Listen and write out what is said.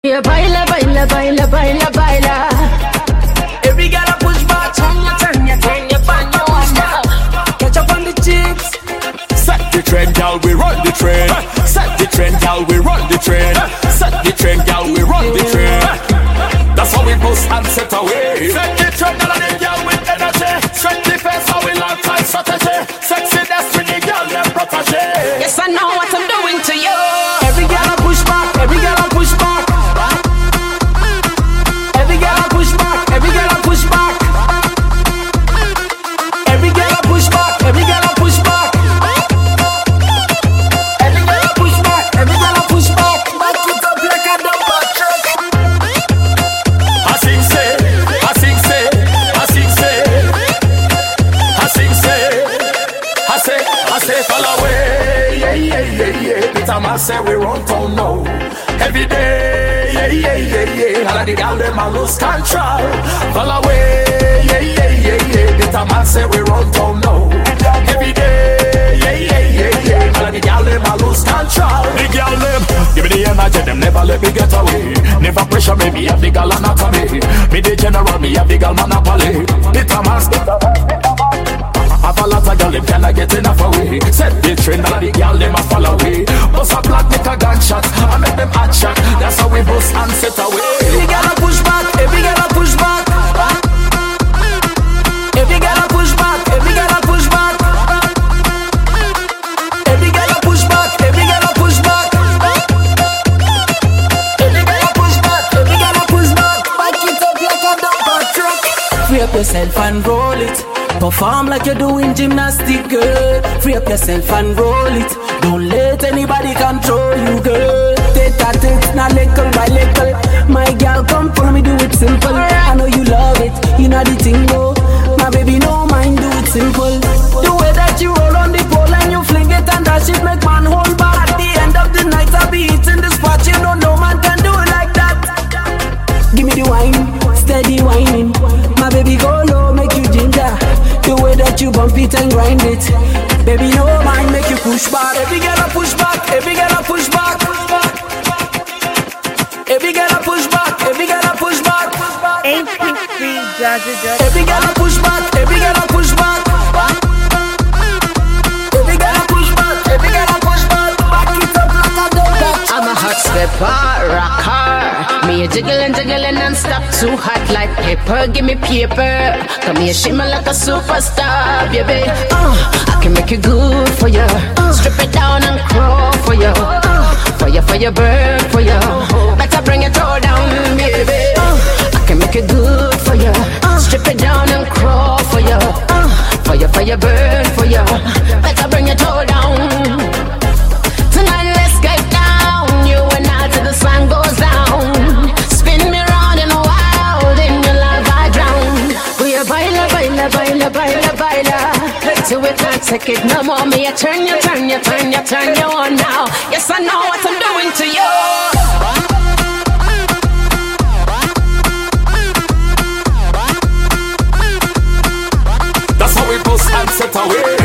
Yeah, baila, baila, baila, baila, baila. Every girl a push back, turn your bang, you push back. Catch up on the chicks. Set the trend, girl, we run the train. Set the trend, girl, we run the train. Set the trend, girl, we run the train. That's how we bust and set away. Set the trend, girl, and the girl with energy. Set the face, how we long time strategy. Sexy destiny, girl, them protege. Yes, I know what I'm doing to you. Every girl a push back, every girl a push back. Every girl a push back, every girl a push back. Every girl a push back, every girl a push back. Every girl a push back, every girl a push back. Back it up like a dumper truck. I sing say, I sing say, I sing say, I sing say, I say, fall away, yeah, yeah, yeah, yeah. The time I say we run town now, every day, yeah, yeah, yeah, yeah. All of the girl them a lose control, fall away, yeah, yeah, yeah, yeah. The time I say we run town now, every day, yeah, yeah, yeah, yeah. All of the girl them a lose control. The girl them, give me the energy, them never let me get away. Never pressure me, me have the girl anatomy. Me the general, me have the girl monopoly. The time I step have a lot of girl, them cannot get enough away. Set the trend, all of the girl, them a follow away. Bust a black, make a gunshot, I make them hot shot. That's how we bust and set away. Every girl a push back, every girl a push back. Every girl a push back, every girl a push back. Every girl a push back, every girl a push back. Every girl a push back, every girl a push back. Back it up like a dumper truck. Free up yourself and roll it. Perform like you're doing gymnastics, girl. Free up yourself and roll it. Don't let anybody control you, girl. Take that it, not little by little. My girl, come for me, do it simple. I know you love it, you know the thing, no. My baby, no mind, do it simple. The way that you roll on the pole and you fling it and dash it, make man hold back. At the end of the night, I'll be hitting the spot. You know no man can do it like that. Give me the wine, steady whining. My baby, go low, make you ginger. The way that you bump it and grind it, baby, no mind, make you push back. Every girl a push back, every girl a push back. Every girl a push back, every girl a push back. Every girl a push back, every girl a push back. Every girl a push back, every girl a push back. Back it up like a dumper. I'm a hot stepper, rocker. Me a jiggling, jiggling and stop. Too hot like pepper, give me paper. Come here, shimmer like a superstar, baby. I can make it good for you. Strip it down and crawl for you. For you, burn for you. Better bring it all down, baby. I can make it good for you. Strip it down and crawl for you. For you, burn for you. Better bring it all down. Tonight, let's get down. You and I till the sun goes down. Spin me round and wild. In your love I drown. We are baila, baila, baila, baila, baila. Till we can't take it no more. Me, I turn you on now. Yes, I know what I'm doing to you. That's how we bust and set away.